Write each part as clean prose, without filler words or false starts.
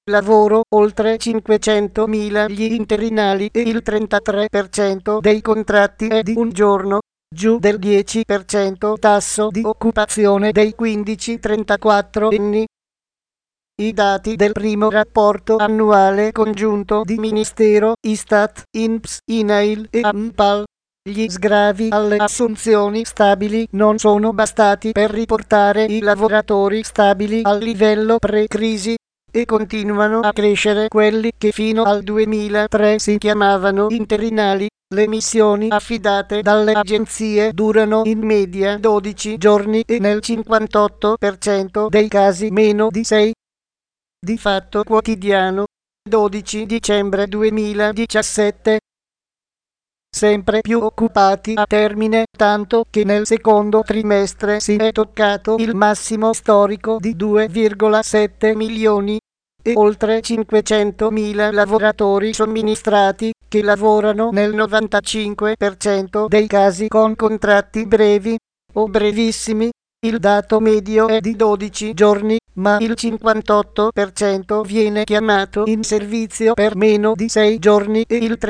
lavoro, oltre 500.000 gli interinali e il 33% dei contratti è di un giorno, giù del 10% tasso di occupazione dei 15-34 anni. I dati del primo rapporto annuale congiunto di Ministero, Istat, INPS, INAIL e ANPAL. Gli sgravi alle assunzioni stabili non sono bastati per riportare i lavoratori stabili al livello pre-crisi e continuano a crescere quelli che fino al 2003 si chiamavano interinali. Le missioni affidate dalle agenzie durano in media 12 giorni e nel 58% dei casi meno di 6. Di Fatto Quotidiano, 12 dicembre 2017. Sempre più occupati a termine, tanto che nel secondo trimestre si è toccato il massimo storico di 2,7 milioni e oltre 500.000 lavoratori somministrati che lavorano nel 95% dei casi con contratti brevi o brevissimi. Il dato medio è di 12 giorni, ma il 58% viene chiamato in servizio per meno di 6 giorni e il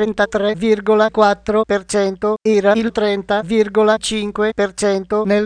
33,4% era il 30,5% nel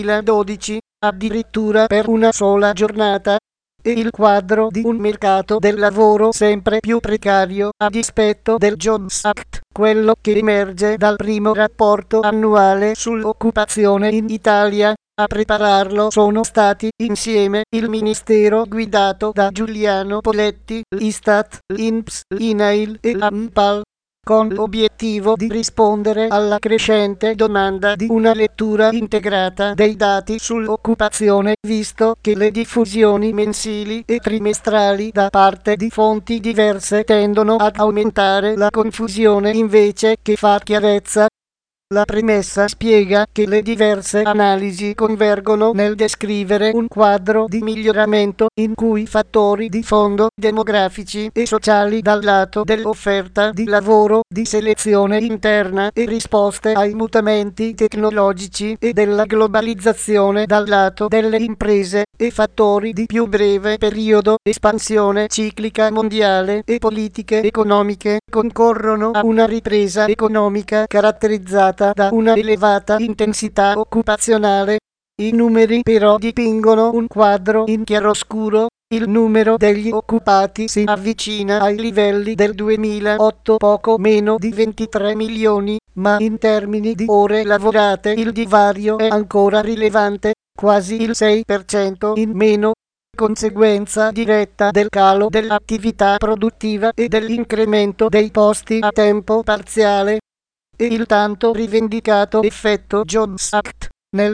2012, addirittura per una sola giornata. E il quadro di un mercato del lavoro sempre più precario a dispetto del Jobs Act, quello che emerge dal primo rapporto annuale sull'occupazione in Italia. A prepararlo sono stati insieme il Ministero guidato da Giuliano Poletti, l'Istat, l'INPS, l'INAIL e l'ANPAL, con l'obiettivo di rispondere alla crescente domanda di una lettura integrata dei dati sull'occupazione, visto che le diffusioni mensili e trimestrali da parte di fonti diverse tendono ad aumentare la confusione invece che far chiarezza. La premessa spiega che le diverse analisi convergono nel descrivere un quadro di miglioramento in cui fattori di fondo demografici e sociali dal lato dell'offerta di lavoro, di selezione interna e risposte ai mutamenti tecnologici e della globalizzazione dal lato delle imprese e fattori di più breve periodo, espansione ciclica mondiale e politiche economiche concorrono a una ripresa economica caratterizzata da una elevata intensità occupazionale. I numeri però dipingono un quadro in chiaroscuro. Il numero degli occupati si avvicina ai livelli del 2008, poco meno di 23 milioni, ma in termini di ore lavorate il divario è ancora rilevante, quasi il 6% in meno, conseguenza diretta del calo dell'attività produttiva e dell'incremento dei posti a tempo parziale. E il tanto rivendicato effetto Jobs Act. Nel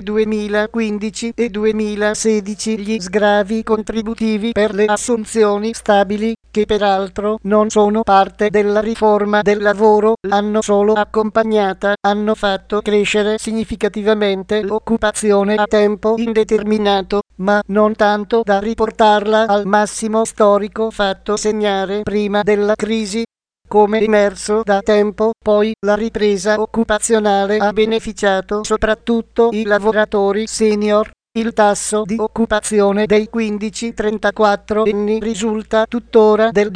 2015 e 2016 gli sgravi contributivi per le assunzioni stabili, che peraltro non sono parte della riforma del lavoro, l'hanno solo accompagnata, hanno fatto crescere significativamente l'occupazione a tempo indeterminato, ma non tanto da riportarla al massimo storico fatto segnare prima della crisi. Come emerso da tempo, poi, la ripresa occupazionale ha beneficiato soprattutto i lavoratori senior. Il tasso di occupazione dei 15-34 anni risulta tuttora del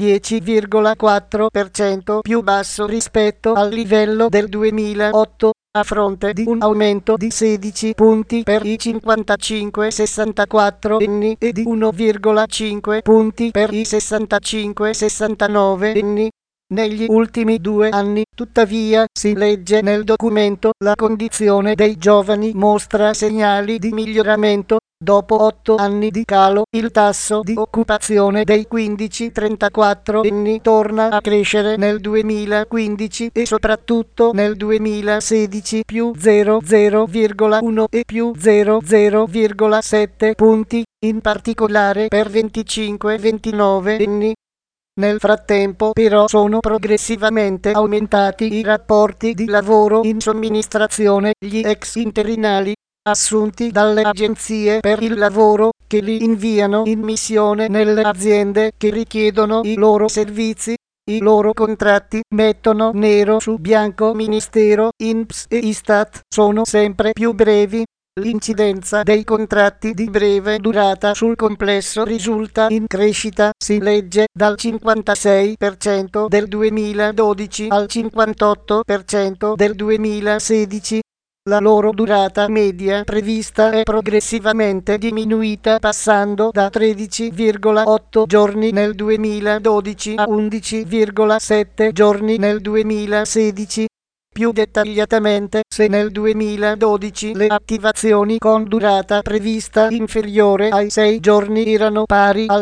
10,4% più basso rispetto al livello del 2008, a fronte di un aumento di 16 punti per i 55-64 anni e di 1,5 punti per i 65-69 anni. Negli ultimi 2 anni, tuttavia, si legge nel documento, la condizione dei giovani mostra segnali di miglioramento. Dopo 8 anni di calo, il tasso di occupazione dei 15-34 anni torna a crescere nel 2015 e soprattutto nel 2016 più 0,1 e più 0,7 punti, in particolare per 25-29 anni. Nel frattempo però sono progressivamente aumentati i rapporti di lavoro in somministrazione, gli ex interinali, assunti dalle agenzie per il lavoro, che li inviano in missione nelle aziende che richiedono i loro servizi. I loro contratti, mettono nero su bianco Ministero, INPS e Istat, sono sempre più brevi. L'incidenza dei contratti di breve durata sul complesso risulta in crescita, si legge, dal 56% del 2012 al 58% del 2016. La loro durata media prevista è progressivamente diminuita passando da 13,8 giorni nel 2012 a 11,7 giorni nel 2016. Più dettagliatamente, se nel 2012 le attivazioni con durata prevista inferiore ai 6 giorni erano pari al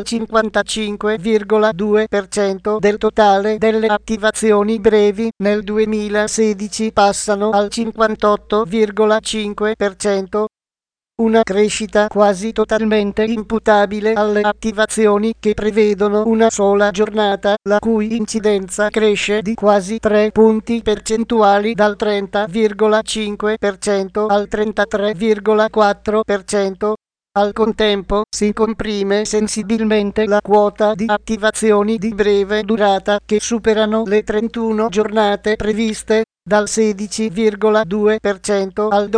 55,2% del totale delle attivazioni brevi, nel 2016 passano al 58,5%. Una crescita quasi totalmente imputabile alle attivazioni che prevedono una sola giornata, la cui incidenza cresce di quasi 3 punti percentuali dal 30,5% al 33,4%. Al contempo, si comprime sensibilmente la quota di attivazioni di breve durata che superano le 31 giornate previste, dal 16,2% al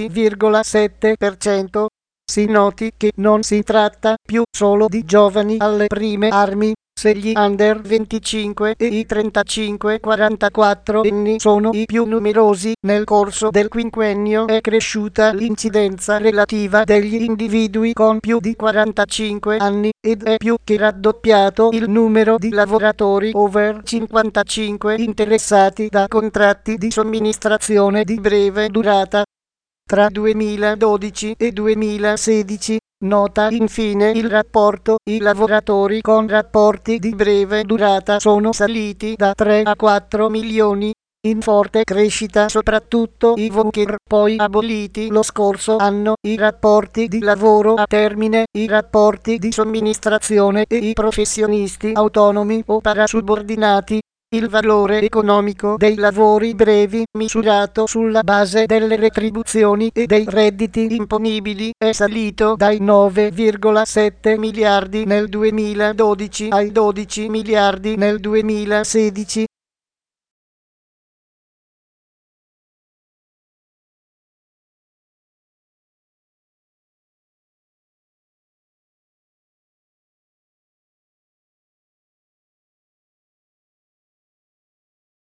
12,7%. Si noti che non si tratta più solo di giovani alle prime armi. Se gli under 25 e i 35-44 anni sono i più numerosi, nel corso del quinquennio è cresciuta l'incidenza relativa degli individui con più di 45 anni ed è più che raddoppiato il numero di lavoratori over 55 interessati da contratti di somministrazione di breve durata. Tra 2012 e 2016, nota infine il rapporto, i lavoratori con rapporti di breve durata sono saliti da 3 a 4 milioni, in forte crescita soprattutto i worker, poi aboliti lo scorso anno i rapporti di lavoro a termine, i rapporti di somministrazione e i professionisti autonomi o parasubordinati. Il valore economico dei lavori brevi, misurato sulla base delle retribuzioni e dei redditi imponibili, è salito dai 9,7 miliardi nel 2012 ai 12 miliardi nel 2016.